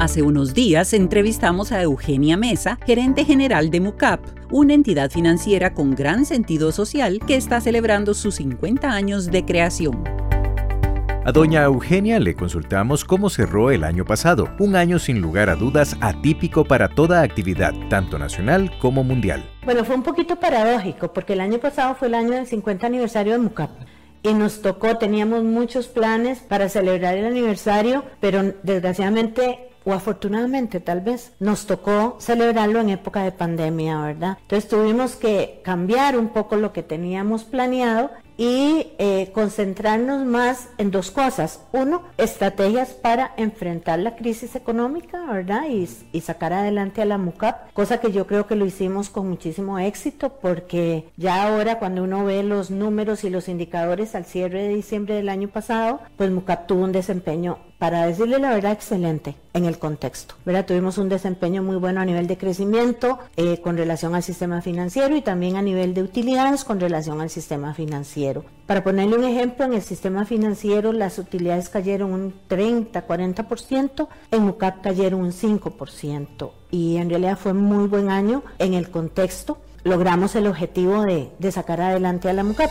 Hace unos días entrevistamos a Eugenia Mesa, gerente general de MUCAP, una entidad financiera con gran sentido social que está celebrando sus 50 años de creación. A doña Eugenia le consultamos cómo cerró el año pasado, un año sin lugar a dudas atípico para toda actividad, tanto nacional como mundial. Bueno, fue un poquito paradójico porque el año pasado fue el año del 50 aniversario de MUCAP. Y nos tocó, teníamos muchos planes para celebrar el aniversario, pero desgraciadamente o afortunadamente tal vez, nos tocó celebrarlo en época de pandemia, ¿verdad? Entonces tuvimos que cambiar un poco lo que teníamos planeado y concentrarnos más en dos cosas. Uno, estrategias para enfrentar la crisis económica, ¿verdad? Y sacar adelante a la MUCAP, cosa que yo creo que lo hicimos con muchísimo éxito, porque ya ahora cuando uno ve los números y los indicadores al cierre de diciembre del año pasado, pues MUCAP tuvo un desempeño, para decirle la verdad, excelente en el contexto, ¿verdad? Tuvimos un desempeño muy bueno a nivel de crecimiento con relación al sistema financiero y también a nivel de utilidades con relación al sistema financiero. Para ponerle un ejemplo, en el sistema financiero las utilidades cayeron un 30-40%, en MUCAP cayeron un 5%, y en realidad fue muy buen año en el contexto. Logramos el objetivo de sacar adelante a la MUCAP.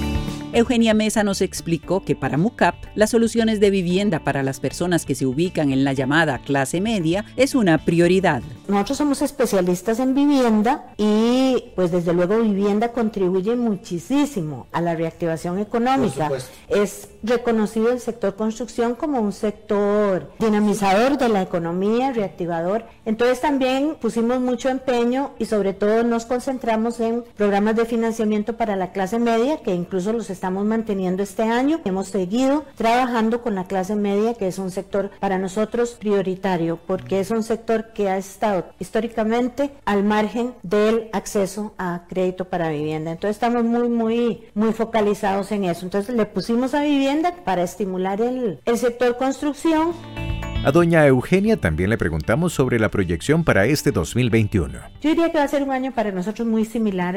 Eugenia Mesa nos explicó que para MUCAP, las soluciones de vivienda para las personas que se ubican en la llamada clase media es una prioridad. Nosotros somos especialistas en vivienda y pues desde luego vivienda contribuye muchísimo a la reactivación económica. Es reconocido el sector construcción como un sector dinamizador de la economía, reactivador. Entonces también pusimos mucho empeño y sobre todo nos concentramos en programas de financiamiento para la clase media, que incluso los estamos manteniendo este año. Hemos seguido trabajando con la clase media, que es un sector para nosotros prioritario, porque es un sector que ha estado históricamente al margen del acceso a crédito para vivienda. Entonces estamos muy focalizados en eso. Entonces le pusimos a vivienda para estimular el sector construcción. A doña Eugenia también le preguntamos sobre la proyección para este 2021. Yo diría que va a ser un año para nosotros muy similar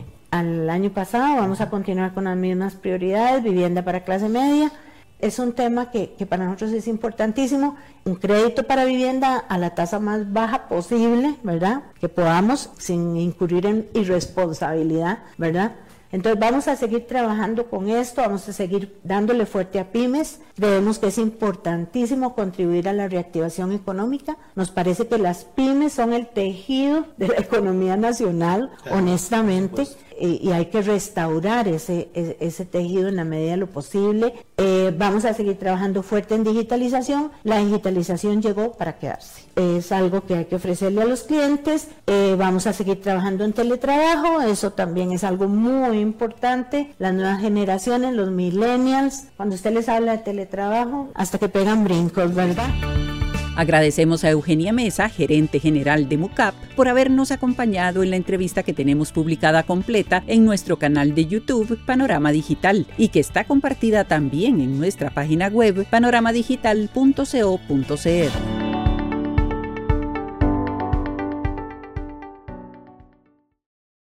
al año pasado. Vamos a continuar con las mismas prioridades, vivienda para clase media. Es un tema que para nosotros es importantísimo, un crédito para vivienda a la tasa más baja posible, ¿verdad? Que podamos, sin incurrir en irresponsabilidad, ¿verdad? Entonces vamos a seguir trabajando con esto, vamos a seguir dándole fuerte a pymes. Creemos que es importantísimo contribuir a la reactivación económica. Nos parece que las pymes son el tejido de la economía nacional, honestamente, y hay que restaurar ese tejido en la medida de lo posible. Vamos a seguir trabajando fuerte en digitalización. La digitalización llegó para quedarse. Es algo que hay que ofrecerle a los clientes. Vamos a seguir trabajando en teletrabajo. Eso también es algo muy importante. Las nuevas generaciones, los millennials, cuando usted les habla de teletrabajo, hasta que pegan brincos, ¿verdad? Agradecemos a Eugenia Mesa, gerente general de MUCAP, por habernos acompañado en la entrevista que tenemos publicada completa en nuestro canal de YouTube Panorama Digital y que está compartida también en nuestra página web panoramadigital.co.cr.